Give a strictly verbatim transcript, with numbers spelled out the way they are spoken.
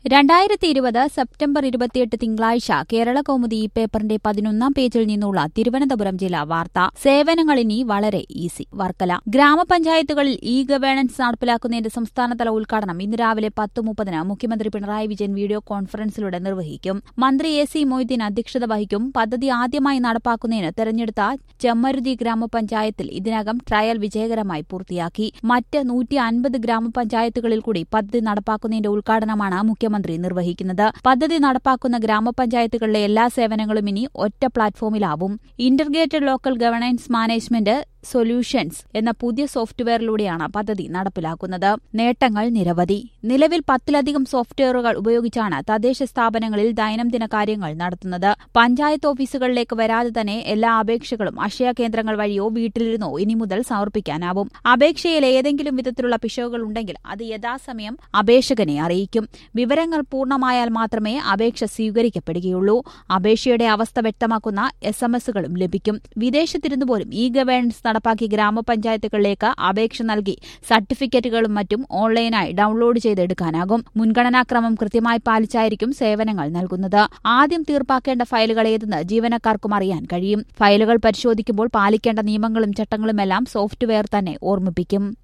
രണ്ടായിരത്തി ഇരുപത് സെപ്റ്റംബർ ഇരുപത്തിയെട്ട് തിങ്കളാഴ്ച കേരള കൗമുദി ഈ പേപ്പറിന്റെ പതിനൊന്നാം പേജിൽ നിന്നുള്ള തിരുവനന്തപുരം ജില്ലാ വാർത്ത. സേവനങ്ങളിനി വളരെ ഈസി. വർക്കല ഗ്രാമപഞ്ചായത്തുകളിൽ ഇ ഗവേണൻസ് നടപ്പിലാക്കുന്നതിന്റെ സംസ്ഥാനതല ഉദ്ഘാടനം ഇന്ന് രാവിലെ പത്ത് മുപ്പതിന് മുഖ്യമന്ത്രി പിണറായി വിജയൻ വീഡിയോ കോൺഫറൻസിലൂടെ നിർവഹിക്കും. മന്ത്രി എ സി മൊയ്തീൻ അധ്യക്ഷത വഹിക്കും. പദ്ധതി ആദ്യമായി നടപ്പാക്കുന്നതിന് തെരഞ്ഞെടുത്ത ചെമ്മരുതി ഗ്രാമപഞ്ചായത്തിൽ ഇതിനകം ട്രയൽ വിജയകരമായി പൂർത്തിയാക്കി. മറ്റ് നൂറ്റി അൻപത് ഗ്രാമപഞ്ചായത്തുകളിൽ കൂടി പദ്ധതി നടപ്പാക്കുന്നതിന്റെ ഉദ്ഘാടനമാണ് മുഖ്യമന്ത്രി മന്ത്രി നിർവഹിക്കുന്നത്. പദ്ധതി നടപ്പാക്കുന്ന ഗ്രാമപഞ്ചായത്തുകളിലെ എല്ലാ സേവനങ്ങളും ഇനി ഒറ്റ പ്ലാറ്റ്ഫോമിലാവും. Integrated local governance management solutions എന്ന പുതിയ സോഫ്റ്റ്വെയറിലൂടെയാണ് പദ്ധതി നടപ്പിലാക്കുന്നത്. നേട്ടങ്ങൾ നിരവധി. നിലവിൽ പത്തിലധികം സോഫ്റ്റ്വെയറുകൾ ഉപയോഗിച്ചാണ് തദ്ദേശ സ്ഥാപനങ്ങളിൽ ദൈനംദിന കാര്യങ്ങൾ നടത്തുന്നത്. പഞ്ചായത്ത് ഓഫീസുകളിലേക്ക് വരാതെ തന്നെ എല്ലാ അപേക്ഷകളും അക്ഷയ കേന്ദ്രങ്ങൾ വഴിയോ വീട്ടിലിരുന്നോ ഇനി മുതൽ സമർപ്പിക്കാനാവും. അപേക്ഷയിൽ ഏതെങ്കിലും വിധത്തിലുള്ള പിശകുകൾ ഉണ്ടെങ്കിൽ അത് യഥാസമയം അപേക്ഷകനെ അറിയിക്കും. വിവരങ്ങൾ പൂർണ്ണമായാൽ മാത്രമേ അപേക്ഷ സ്വീകരിക്കപ്പെടുകയുള്ളൂ. അപേക്ഷയുടെ അവസ്ഥ വ്യക്തമാക്കുന്ന എസ് എം എസുകളും ലഭിക്കും. വിദേശത്തിരുന്നു പോലും ഇ ഗവേണൻസ് നടപ്പാക്കി ഗ്രാമപഞ്ചായത്തുകളിലേക്ക് അപേക്ഷ നൽകി സർട്ടിഫിക്കറ്റുകളും മറ്റും ഓൺലൈനായി ഡൌൺലോഡ് ചെയ്തെടുക്കാനാകും. മുൻഗണനാക്രമം കൃത്യമായി പാലിച്ചായിരിക്കും സേവനങ്ങൾ നൽകുന്നത്. ആദ്യം തീർപ്പാക്കേണ്ട ഫയലുകൾ ഏതെന്ന് ജീവനക്കാർക്കും അറിയാൻ കഴിയും. ഫയലുകൾ പരിശോധിക്കുമ്പോൾ പാലിക്കേണ്ട നിയമങ്ങളും ചട്ടങ്ങളുമെല്ലാം സോഫ്റ്റ്വെയർ തന്നെ ഓർമ്മിപ്പിക്കും.